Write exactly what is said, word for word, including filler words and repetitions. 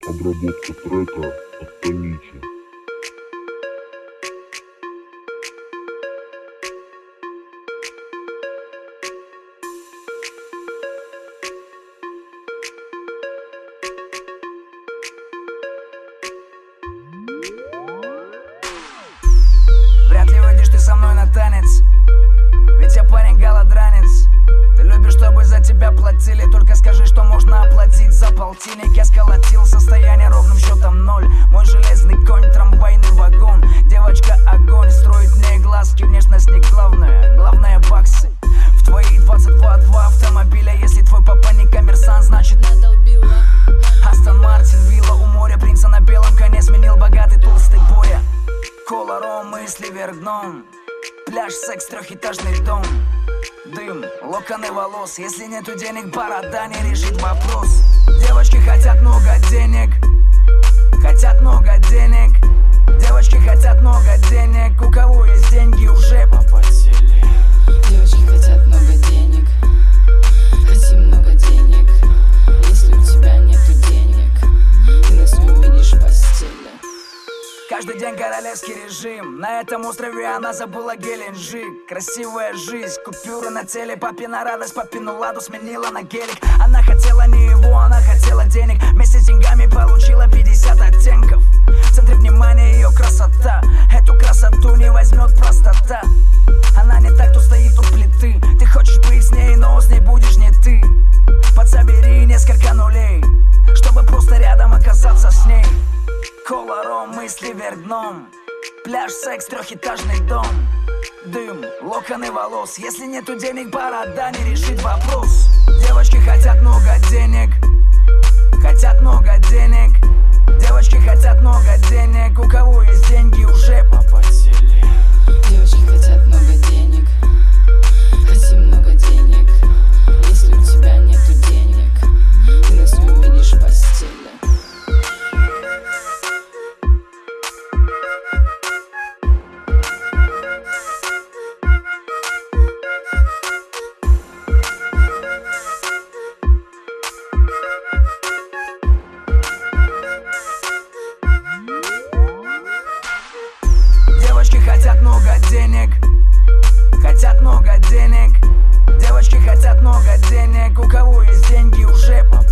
Обработка трека от Томичи. Вряд ли выйдешь ты со мной на танец, ведь я парень голодранец. Ты любишь, чтобы за тебя платили, только скажи, что можно оплатить за полтинник. Я сколотил состояние ровным счетом ноль. Мой железный конь, трамвайный вагон. Девочка огонь, строит мне глазки. Внешность не главное, главное баксы. В твои двадцать два два автомобиля. Если твой папа не коммерсант, значит надолбила. Астон Мартин, вилла у моря. Принца на белом коне сменил богатый толстый Боря. Кола, ром, мысли вверх дном. Пляж, секс, трехэтажный дом. Дым, локоны волос. Если нету денег, борода не решит вопрос. Девочки хотят много денег. Хотят много денег. Девочки хотят много денег. У кого есть деньги, уже попотели. Девочки хотят много денег. Хотим много денег. Если у тебя нету денег, ты нас не увидишь в постели. Каждый день королевский режим. На этом острове она забыла Геленджик. Красивая жизнь, купюры на теле. Папина радость, папину ладу сменила на гелик. Она хотела не его, она хотела денег. Вместе с деньгами получила пятьдесят оттенков. В центре внимания ее красота. Эту красоту не возьмет простота. Она не так, кто стоит у плиты. Ты хочешь быть с ней, но с ней будешь не ты. Подсобери несколько нулей, чтобы просто рядом оказаться с ней. Кола, ром, мысли вверх дном. Пляж, секс, трехэтажный дом. Дым, локоны волос. Если нету денег, борода не решит вопрос. Девочки хотят много денег. Хотят много денег. Девочки хотят много денег. У кого есть деньги, уже попотели. Девочки хотят много денег. Хотим много денег. Если у тебя нету денег, ты нас не увидишь в постели. Девочки хотят много денег. Хотят много денег. Девочки хотят много денег. У кого есть деньги, уже попотели.